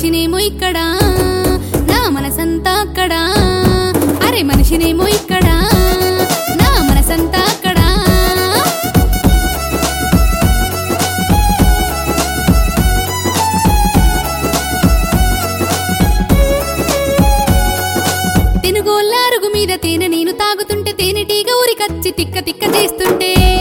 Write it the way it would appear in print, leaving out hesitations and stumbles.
మనిషినేమో ఇక్కడ నా మనసంతా అక్కడ అరే మనిషినేమో ఇక్కడ నా మనసంతా అక్కడ తెనుగోళ్ళ అరుగు మీద తేనె నేను తాగుతుంటే తేనెటీగ ఊరికచ్చి తిక్క తిక్క చేస్తుంటే